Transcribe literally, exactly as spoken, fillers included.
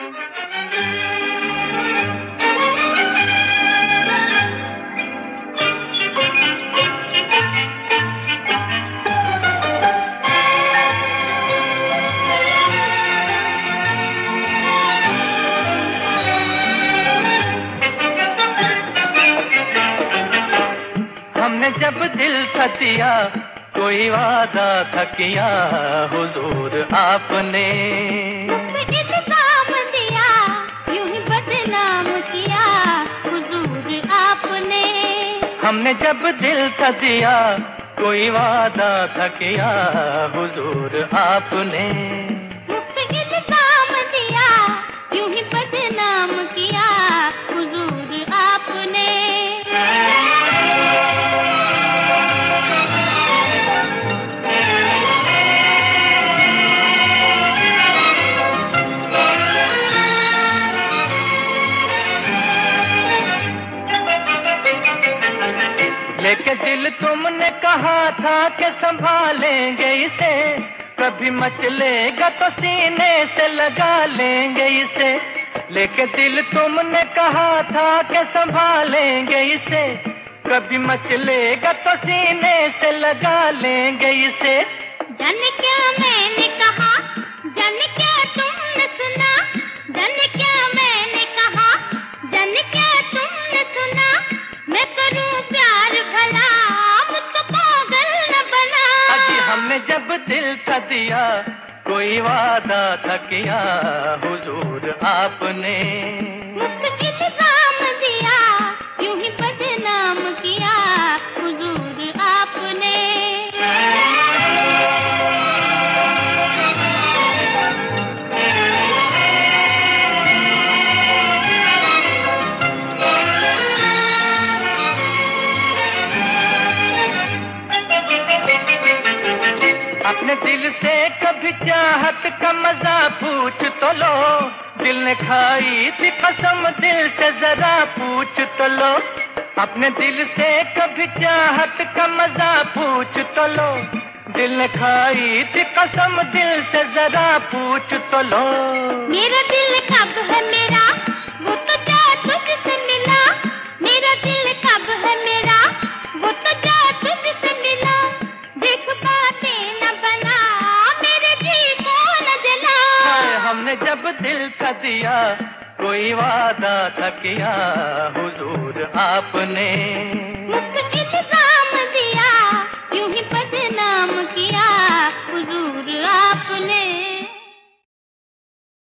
हमने जब दिल था दिया कोई वादा था किया हुजूर आपने, इल्ज़ाम दिया यूं ही बदनाम किया हुजूर आपने। हमने जब दिल था दिया कोई वादा था किया हुजूर आपने, इल्ज़ाम दिया यूं ही बदनाम किया हुजूर आपने। लेके दिल तुमने कहा था कि संभालेंगे इसे, कभी मचलेगा तो सीने से लगा लेंगे इसे। लेके दिल तुमने कहा था कि संभालेंगे इसे, कभी मचलेगा तो सीने से लगा लेंगे इसे। जाने क्या मैंने कहा, जाने क्या तुमने सुना, जाने क्या मैंने कहा, जाने क्या तुमने सुना। मैं करूं प्यार भला मुझको पागल न बना। अजी हमने जब दिल था दिया कोई वादा था किया हुजूर आपने, इल्ज़ाम दिया यूं ही बदनाम किया हुजूर आपने। अपने दिल से कभी चाहत का मजा पूछ तो लो, दिल ने खाई थी कसम दिल से जरा पूछ तो लो। अपने दिल से कभी चाहत का मजा पूछ तो लो, दिल ने खाई थी कसम दिल से जरा पूछ तो लो। मेरा दिल कब है मेरा वो तो जा तुझसे मिला, मेरा दिल कब है मेरा वो तो जा तुझसे मिला। देख बातें न बना मेरे जी को न जला। हमने जब दिल था दिया कोई वादा था किया हुजूर आपने।